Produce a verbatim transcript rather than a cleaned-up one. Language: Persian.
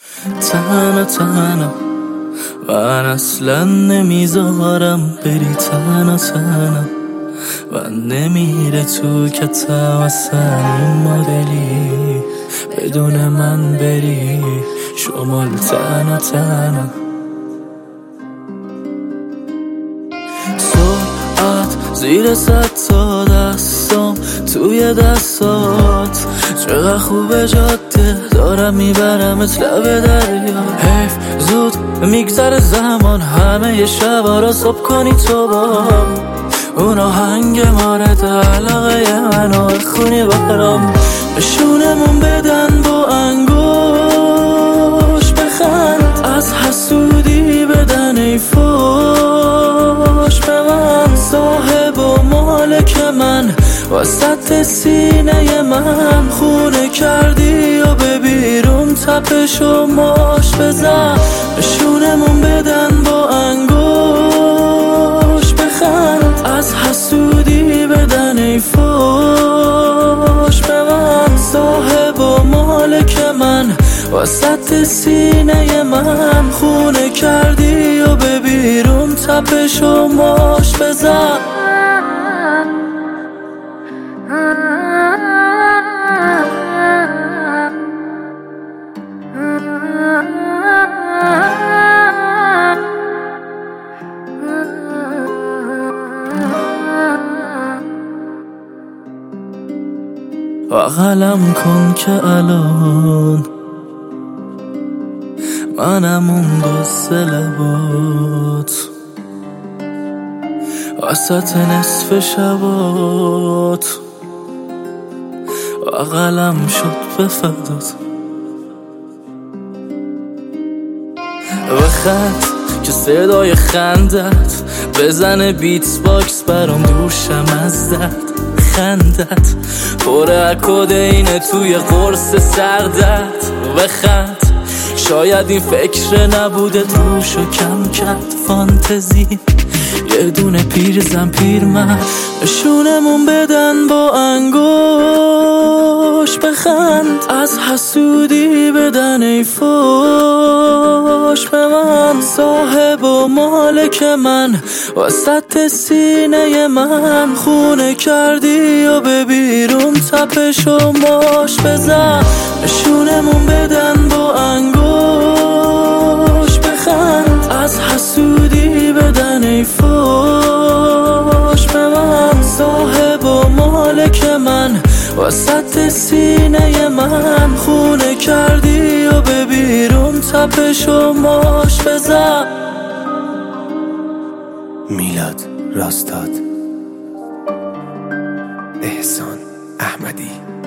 تنها تنها من اصلا نمیذارم بری، تنها تنها من نمیره تو کتم اصلا این مدلی بدون من بری شمال. تنها تنها ساعت زیر صد تا دستام توی دستات، چقدر خوبه جاده دارم میبرمت لب دریا. حیف زود میگذره زمان، همه ی شبا را صبح کنی تو با اون آهنگ مارد علاقه منو خونی برام. نشونمون بدن با انگوش، بخند از حسودی بدن ای فوش به من. صاحب و مالک من وسط سینه من، خونه کردی و به بیرون تپش و ماش بزن. نشونمون بدن با انگوش، بخند از حسودی بدن ای فوش به من. صاحب و مالک من وسط سینه من، خونه کردی و به بیرون تپش و ماش بزن. بغلم کن که الان منم اون دوست لبات، وسط نصف شبات بغلم شد به فدات. بخند که صدای خندت بزنه بیتس باکس برام، دوشم از درد خندت پر کدینه توی قرص سردت. بخند شاید این فکر نبوده روشو کم کرد فانتزی، یه دونه پیر زن پیر من. نشونمون بدن با انگوش، بخند از حسودی بدن ای فوش به من. صاحب و مالک من وسط سینه من، خونه کردی و به بیرون تپش و ماش بزن. نشونمون بدن با انگوش، بخند از حسودی بدن ای فوش به من. صاحب و مالک من وسط سینه من، خونه کردی و به بیرون تپش و ماش بزن. میلاد راستاد، احسان احمدی.